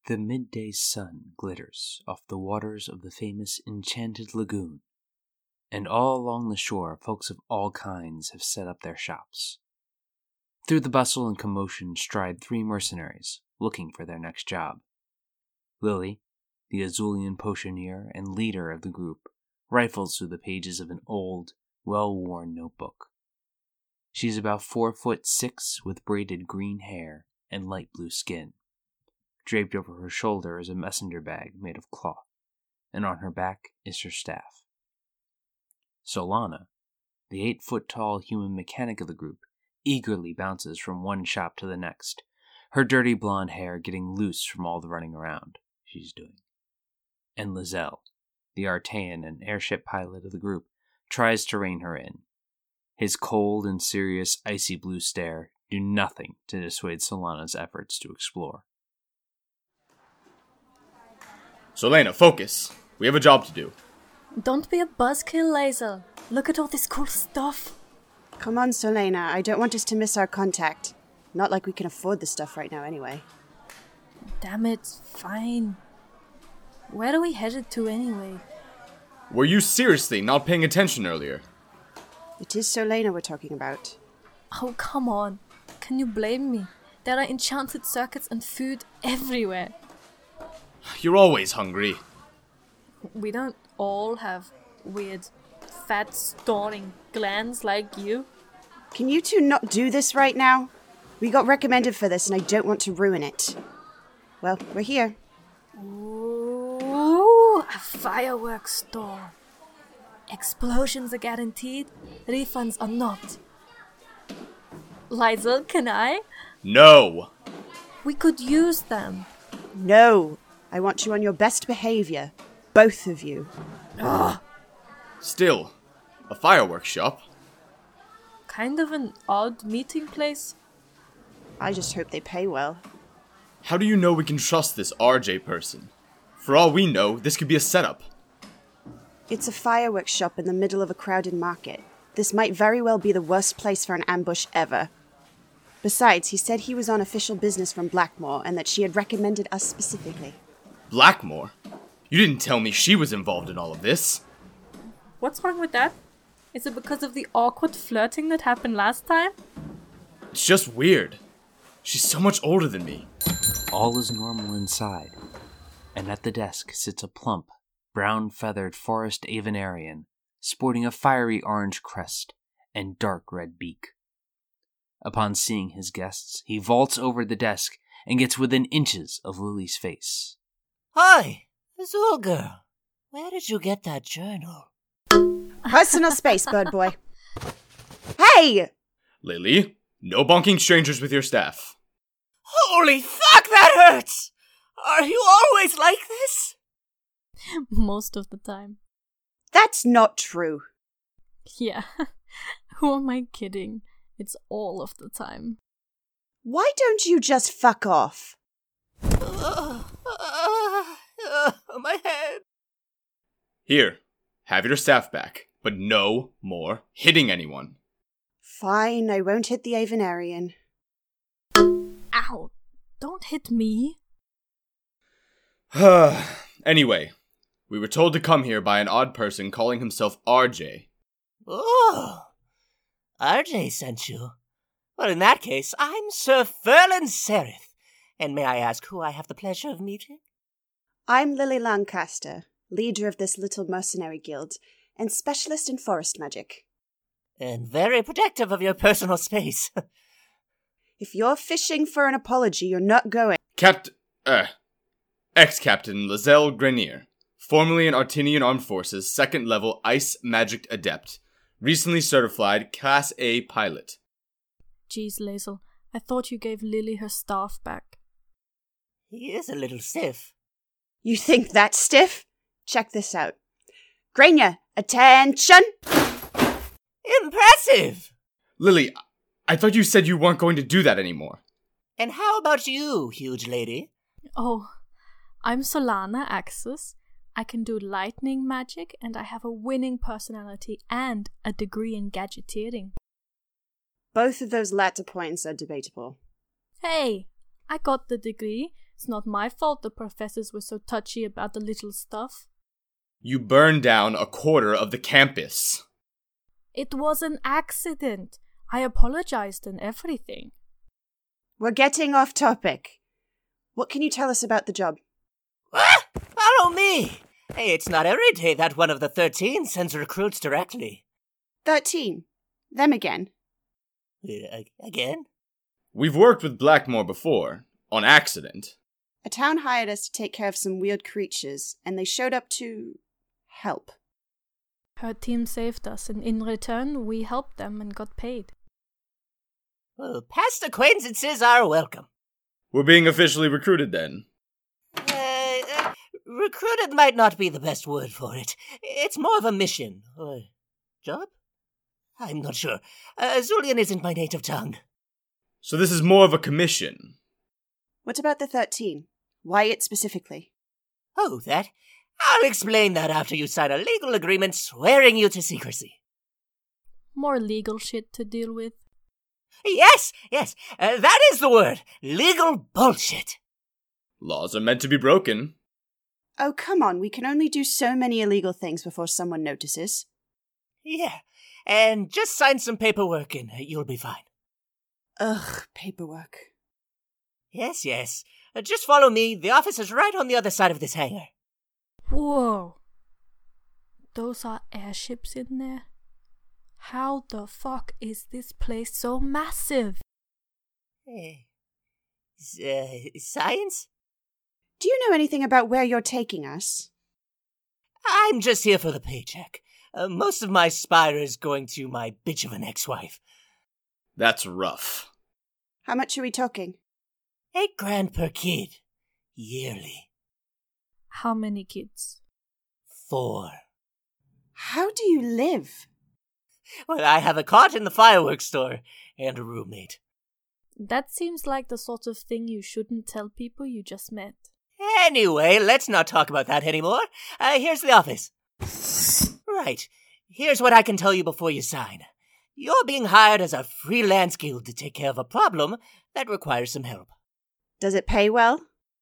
The midday sun glitters off the waters of the famous Enchanted Lagoon, and all along the shore folks of all kinds have set up their shops. Through the bustle and commotion stride 3 mercenaries, looking for their next job. Lily, the Azulian potioneer and leader of the group, rifles through the pages of an old, well-worn notebook. She's about 4'6" with braided green hair and light blue skin. Draped over her shoulder is a messenger bag made of cloth, and on her back is her staff. Solana, the 8-foot-tall human mechanic of the group, eagerly bounces from one shop to the next, her dirty blonde hair getting loose from all the running around she's doing. And Lizelle, the Artean and airship pilot of the group, tries to rein her in. His cold and serious icy blue stare do nothing to dissuade Solana's efforts to explore. Solana, focus. We have a job to do. Don't be a buzzkill, Lae'zel. Look at all this cool stuff. Come on, Solana. I don't want us to miss our contact. Not like we can afford the stuff right now anyway. Damn it, fine. Where are we headed to anyway? Were you seriously not paying attention earlier? It is Solana we're talking about. Oh, come on. Can you blame me? There are enchanted circuits and food everywhere. You're always hungry. We don't all have weird, fat-storing glands like you. Can you two not do this right now? We got recommended for this and I don't want to ruin it. Well, we're here. Ooh, a fireworks store. Explosions are guaranteed, refunds are not. Lae'zel, can I? No! We could use them. No! I want you on your best behavior. Both of you. Ugh. Still, a fireworks shop? Kind of an odd meeting place. I just hope they pay well. How do you know we can trust this RJ person? For all we know, this could be a setup. It's a fireworks shop in the middle of a crowded market. This might very well be the worst place for an ambush ever. Besides, he said he was on official business from Blackmore and that she had recommended us specifically. Blackmore? You didn't tell me she was involved in all of this. What's wrong with that? Is it because of the awkward flirting that happened last time? It's just weird. She's so much older than me. All is normal inside, and at the desk sits a plump, brown-feathered forest Avenarian, sporting a fiery orange crest and dark red beak. Upon seeing his guests, he vaults over the desk and gets within inches of Lily's face. Hi, Azul girl. Where did you get that journal? Personal space, bird boy. Hey! Lily, no bonking strangers with your staff. Holy fuck, that hurts! Are you always like this? Most of the time. That's not true. Yeah. Who am I kidding? It's all of the time. Why don't you just fuck off? My head. Here, have your staff back, but no more hitting anyone. Fine, I won't hit the Avenarian. Ow! Don't hit me. Anyway, we were told to come here by an odd person calling himself RJ. Oh, RJ sent you. Well, in that case, I'm Sir Ferlin Sereth. And may I ask who I have the pleasure of meeting? I'm Lily Lancaster, leader of this little mercenary guild, and specialist in forest magic. And very protective of your personal space. If you're fishing for an apology, you're not going. Ex-Captain Lizelle Grenier, formerly an Artinian Armed Forces 2nd level Ice Magic Adept, recently certified Class A pilot. Jeez, Lae'zel, I thought you gave Lily her staff back. He is a little stiff. You think that's stiff? Check this out. Grania, attention! Impressive! Lily, I thought you said you weren't going to do that anymore. And how about you, huge lady? Oh, I'm Solana Axis. I can do lightning magic, and I have a winning personality and a degree in gadgeteering. Both of those latter points are debatable. Hey, I got the degree. It's not my fault the professors were so touchy about the little stuff. You burned down a quarter of the campus. It was an accident. I apologized and everything. We're getting off topic. What can you tell us about the job? What? Follow me! Hey, it's not every day that one of the 13 sends recruits directly. 13. Them again. Again? We've worked with Blackmore before, on accident. A town hired us to take care of some weird creatures, and they showed up to help. Her team saved us, and in return, we helped them and got paid. Well, past acquaintances are welcome. We're being officially recruited then. Recruited might not be the best word for it. It's more of a mission, or job? I'm not sure. Zulian isn't my native tongue. So this is more of a commission. What about the 13? Why it specifically? Oh, that? I'll explain that after you sign a legal agreement swearing you to secrecy. More legal shit to deal with. Yes, that is the word. Legal bullshit. Laws are meant to be broken. Oh, come on, we can only do so many illegal things before someone notices. Yeah, and just sign some paperwork and you'll be fine. Ugh, paperwork. Yes. Just follow me. The office is right on the other side of this hangar. Whoa. Those are airships in there? How the fuck is this place so massive? Science? Do you know anything about where you're taking us? I'm just here for the paycheck. Most of my spire is going to my bitch of an ex-wife. That's rough. How much are we talking? $8,000 per kid. Yearly. How many kids? 4. How do you live? Well, I have a cot in the fireworks store and a roommate. That seems like the sort of thing you shouldn't tell people you just met. Anyway, let's not talk about that anymore. Here's the office. Right. Here's what I can tell you before you sign. You're being hired as a freelance guild to take care of a problem that requires some help. Does it pay well?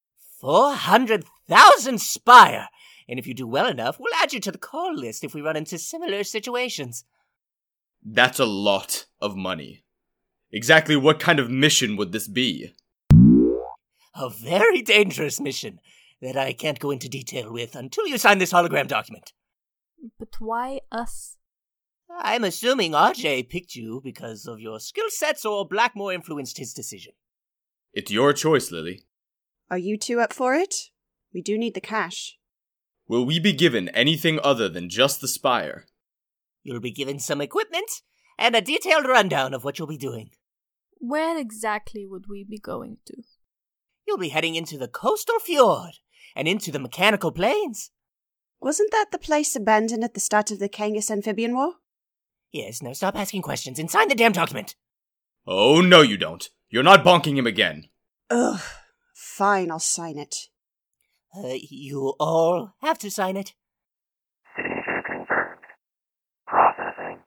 400,000 spire! And if you do well enough, we'll add you to the call list if we run into similar situations. That's a lot of money. Exactly what kind of mission would this be? A very dangerous mission that I can't go into detail with until you sign this hologram document. But why us? I'm assuming RJ picked you because of your skill sets or Blackmore influenced his decision. It's your choice, Lily. Are you two up for it? We do need the cash. Will we be given anything other than just the spire? You'll be given some equipment and a detailed rundown of what you'll be doing. Where exactly would we be going to? You'll be heading into the coastal fjord and into the mechanical plains. Wasn't that the place abandoned at the start of the Kangas Amphibian War? Yes, now stop asking questions and sign the damn document. Oh, no you don't. You're not bonking him again. Ugh. Fine, I'll sign it. You all have to sign it. Signature confirmed. Processing.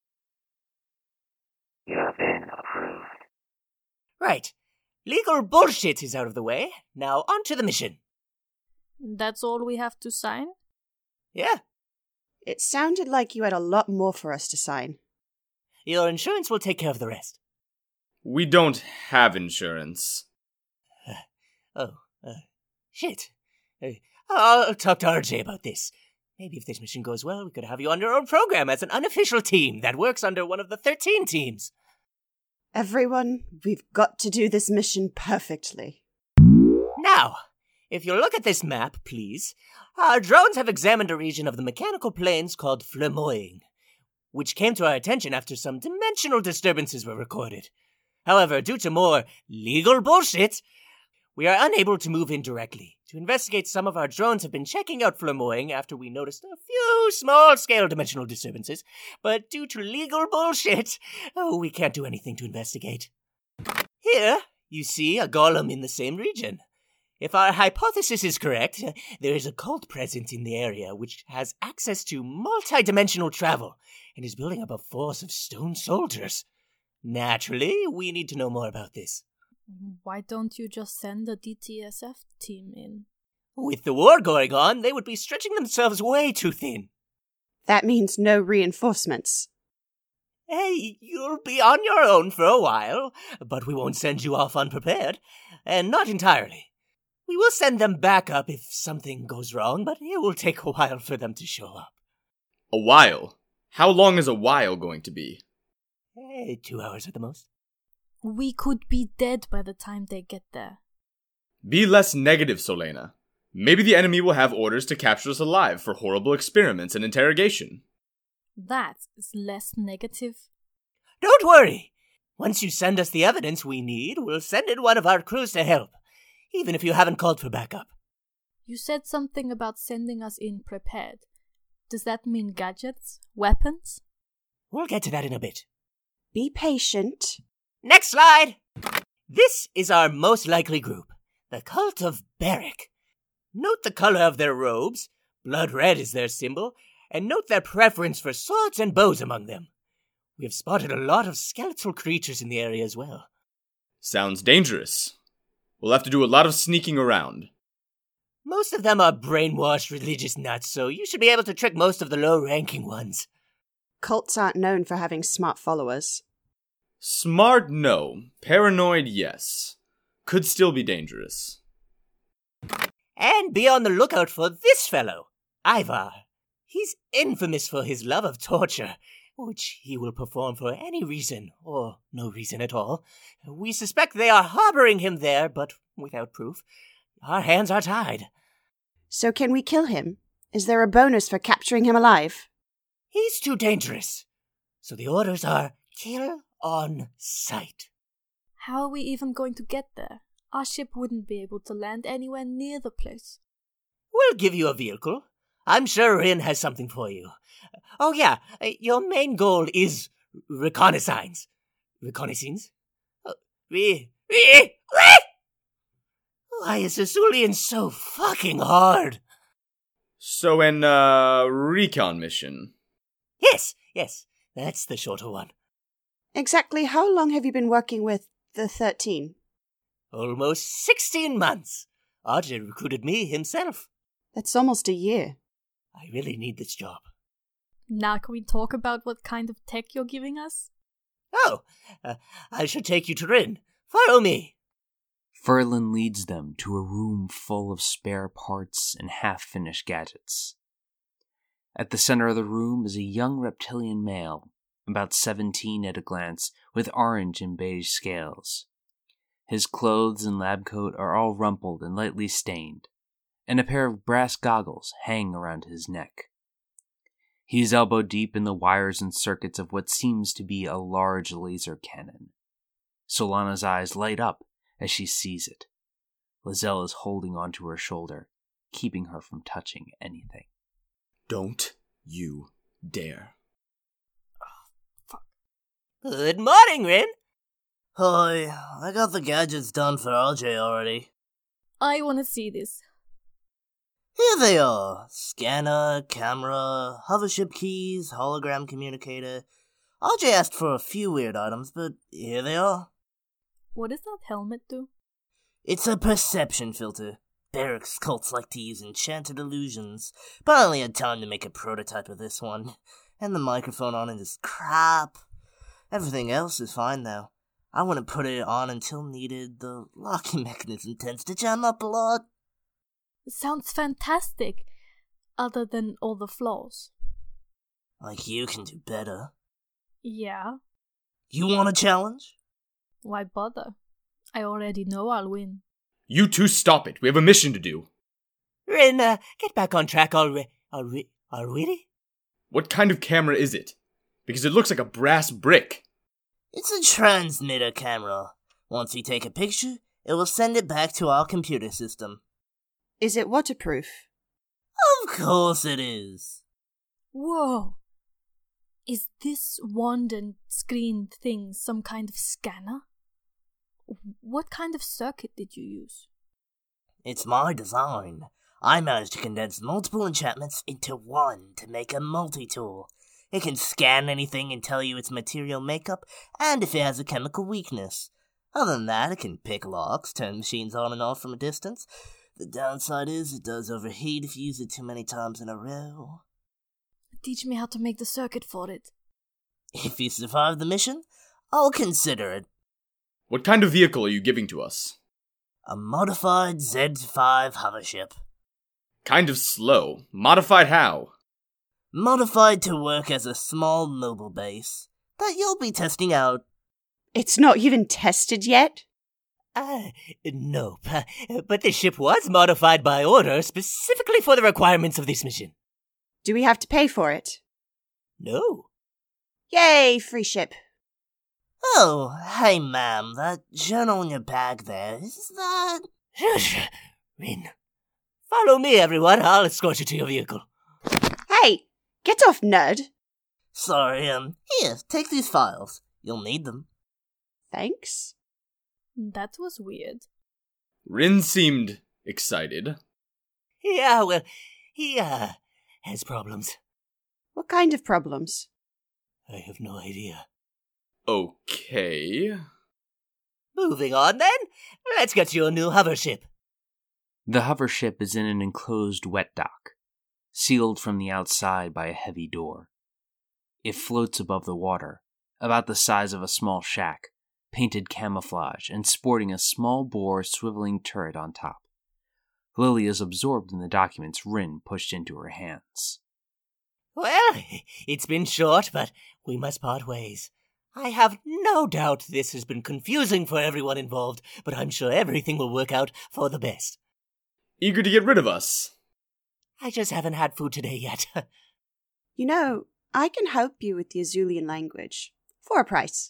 You have been approved. Right. Legal bullshit is out of the way. Now on to the mission. That's all we have to sign? Yeah. It sounded like you had a lot more for us to sign. Your insurance will take care of the rest. We don't have insurance. Shit. I'll talk to RJ about this. Maybe if this mission goes well, we could have you on your own program as an unofficial team that works under one of the 13 teams. Everyone, we've got to do this mission perfectly. Now, if you look at this map, please, our drones have examined a region of the mechanical plains called Flemoying, which came to our attention after some dimensional disturbances were recorded. However, due to more legal bullshit, we are unable to move in directly. To investigate, some of our drones have been checking out Flemoying after we noticed a few small-scale dimensional disturbances, but due to legal bullshit, we can't do anything to investigate. Here, you see a golem in the same region. If our hypothesis is correct, there is a cult present in the area which has access to multi-dimensional travel and is building up a force of stone soldiers. Naturally, we need to know more about this. Why don't you just send a DTSF team in? With the war going on, they would be stretching themselves way too thin. That means no reinforcements. Hey, you'll be on your own for a while, but we won't send you off unprepared. And not entirely. We will send them back up if something goes wrong, but it will take a while for them to show up. A while? How long is a while going to be? 2 hours at the most. We could be dead by the time they get there. Be less negative, Solana. Maybe the enemy will have orders to capture us alive for horrible experiments and interrogation. That is less negative. Don't worry. Once you send us the evidence we need, we'll send in one of our crews to help, even if you haven't called for backup. You said something about sending us in prepared. Does that mean gadgets? Weapons? We'll get to that in a bit. Be patient. Next slide! This is our most likely group, the Cult of Beric. Note the color of their robes, blood red is their symbol, and note their preference for swords and bows among them. We have spotted a lot of skeletal creatures in the area as well. Sounds dangerous. We'll have to do a lot of sneaking around. Most of them are brainwashed religious nuts, so you should be able to trick most of the low-ranking ones. Cults aren't known for having smart followers. Smart, no. Paranoid, yes. Could still be dangerous. And be on the lookout for this fellow, Ivar. He's infamous for his love of torture, which he will perform for any reason, or no reason at all. We suspect they are harboring him there, but without proof. Our hands are tied. So can we kill him? Is there a bonus for capturing him alive? He's too dangerous. So the orders are kill on sight. How are we even going to get there? Our ship wouldn't be able to land anywhere near the place. We'll give you a vehicle. I'm sure Rin has something for you. Oh yeah, your main goal is reconnaissance. Reconnaissance? Why is Asulian so fucking hard? So an, recon mission. Yes, that's the shorter one. Exactly how long have you been working with the 13? Almost 16 months. Arjay recruited me himself. That's almost a year. I really need this job. Now can we talk about what kind of tech you're giving us? Oh, I should take you to Rin. Follow me. Ferlin leads them to a room full of spare parts and half-finished gadgets. At the center of the room is a young reptilian male, about 17 at a glance, with orange and beige scales. His clothes and lab coat are all rumpled and lightly stained, and a pair of brass goggles hang around his neck. He is elbow deep in the wires and circuits of what seems to be a large laser cannon. Solana's eyes light up as she sees it. Lizelle is holding onto her shoulder, keeping her from touching anything. Don't you dare. Good morning, Rin. Hi, I got the gadgets done for RJ already. I want to see this. Here they are. Scanner, camera, hovership keys, hologram communicator. RJ asked for a few weird items, but here they are. What does that helmet do? It's a perception filter. Beric's cults like to use enchanted illusions, but I only had time to make a prototype of this one. And the microphone on it is crap. Everything else is fine though. I wouldn't put it on until needed. The locking mechanism tends to jam up a lot. It sounds fantastic, other than all the flaws. Like you can do better. Yeah, You want a challenge? why bother? I already know I'll win. You two stop it. We have a mission to do. Rin, get back on track already. What kind of camera is it? Because it looks like a brass brick. It's a transmitter camera. Once you take a picture, it will send it back to our computer system. Is it waterproof? Of course it is. Whoa! Is this wand and screen thing some kind of scanner? What kind of circuit did you use? It's my design. I managed to condense multiple enchantments into one to make a multi-tool. It can scan anything and tell you its material makeup and if it has a chemical weakness. Other than that, it can pick locks, turn machines on and off from a distance. The downside is it does overheat if you use it too many times in a row. Teach me how to make the circuit for it. If you survive the mission, I'll consider it. What kind of vehicle are you giving to us? A modified Z5 hovership. Kind of slow. Modified how? Modified to work as a small mobile base that you'll be testing out. It's not even tested yet? Nope. But the ship was modified by order specifically for the requirements of this mission. Do we have to pay for it? No. Yay, free ship. Oh, hey ma'am, that journal in your bag there, is that... Shush, Rin. Follow me, everyone. I'll escort you to your vehicle. Hey, get off, nerd. Sorry, here, take these files. You'll need them. Thanks. That was weird. Rin seemed excited. Yeah, well, he, has problems. What kind of problems? I have no idea. Okay. Moving on, then. Let's get you a new hovership. The hovership is in an enclosed wet dock, sealed from the outside by a heavy door. It floats above the water, about the size of a small shack, painted camouflage and sporting a small bore swiveling turret on top. Lily is absorbed in the documents Rin pushed into her hands. Well, it's been short, but we must part ways. I have no doubt this has been confusing for everyone involved, but I'm sure everything will work out for the best. Eager to get rid of us. I just haven't had food today yet. You know, I can help you with the Azulian language. For a price.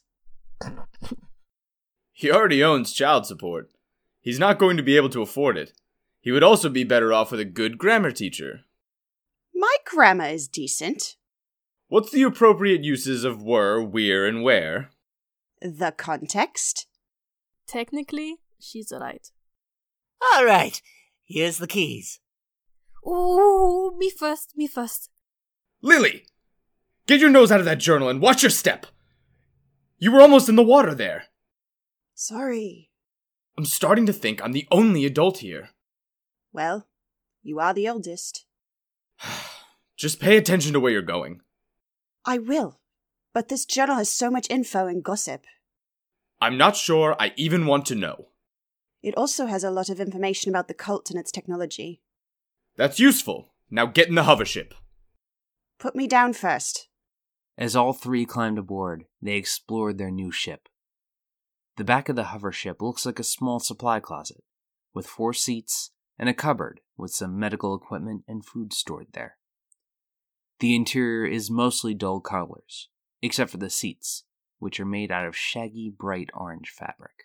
He already owns child support. He's not going to be able to afford it. He would also be better off with a good grammar teacher. My grammar is decent. What's the appropriate uses of were, we're, and where? The context? Technically, she's right. All right, here's the keys. Ooh, me first. Lily! Get your nose out of that journal and watch your step! You were almost in the water there. Sorry. I'm starting to think I'm the only adult here. Well, you are the oldest. Just pay attention to where you're going. I will. But this journal has so much info and gossip. I'm not sure I even want to know. It also has a lot of information about the cult and its technology. That's useful. Now get in the hovership. Put me down first. As all three climbed aboard, they explored their new ship. The back of the hovership looks like a small supply closet, with 4 seats and a cupboard with some medical equipment and food stored there. The interior is mostly dull colors, except for the seats, which are made out of shaggy, bright orange fabric.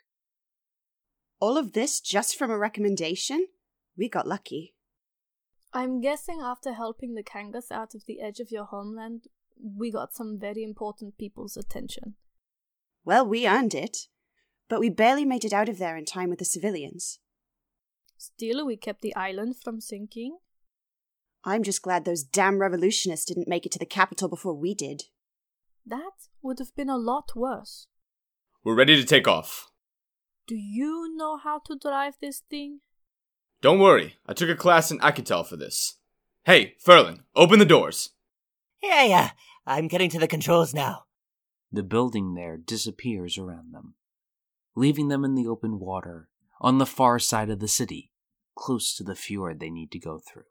All of this just from a recommendation? We got lucky. I'm guessing after helping the Kangas out of the edge of your homeland, we got some very important people's attention. Well, we earned it. But we barely made it out of there in time with the civilians. Still, we kept the island from sinking. I'm just glad those damn revolutionists didn't make it to the capital before we did. That would have been a lot worse. We're ready to take off. Do you know how to drive this thing? Don't worry, I took a class in Akitel for this. Hey, Ferlin, open the doors. Yeah, I'm getting to the controls now. The building there disappears around them, leaving them in the open water on the far side of the city, close to the fjord they need to go through.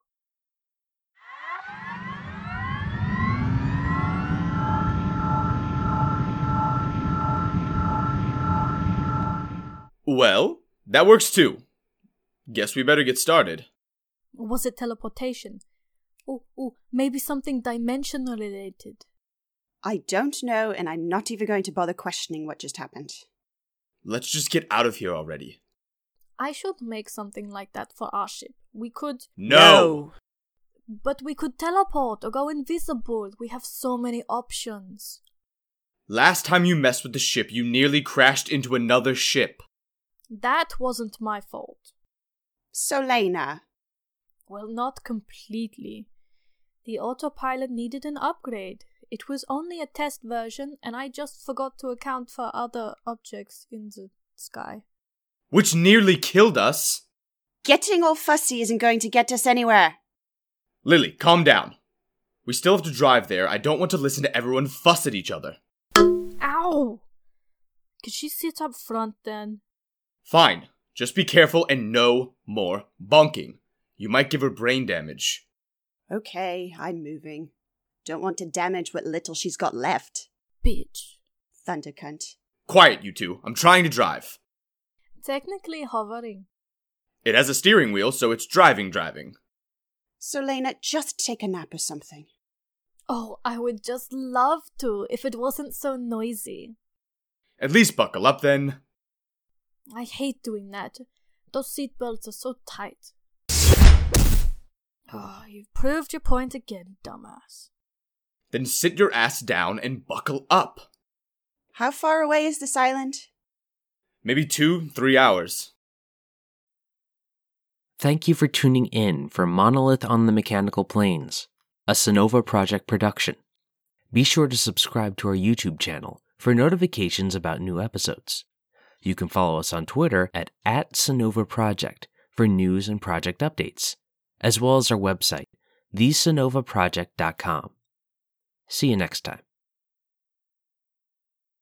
Well, that works too. Guess we better get started. Was it teleportation? Oh, maybe something dimensional related. I don't know, and I'm not even going to bother questioning what just happened. Let's just get out of here already. I should make something like that for our ship. We could... No! But we could teleport or go invisible. We have so many options. Last time you messed with the ship, you nearly crashed into another ship. That wasn't my fault. So, Lena. Well, not completely. The autopilot needed an upgrade. It was only a test version, and I just forgot to account for other objects in the sky. Which nearly killed us. Getting all fussy isn't going to get us anywhere. Lily, calm down. We still have to drive there. I don't want to listen to everyone fuss at each other. Ow! Could she sit up front then? Fine. Just be careful and no more bonking. You might give her brain damage. Okay, I'm moving. Don't want to damage what little she's got left. Bitch. Thunder cunt. Quiet, you two. I'm trying to drive. Technically hovering. It has a steering wheel, so it's driving. So, Lena, just take a nap or something. Oh, I would just love to if it wasn't so noisy. At least buckle up then. I hate doing that. Those seatbelts are so tight. Oh, you've proved your point again, dumbass. Then sit your ass down and buckle up. How far away is this island? Maybe 2-3 hours. Thank you for tuning in for Monolith on the Mechanical Plains, a Sonova Project production. Be sure to subscribe to our YouTube channel for notifications about new episodes. You can follow us on Twitter at Sonova Project for news and project updates, as well as our website, thesonovaproject.com. See you next time.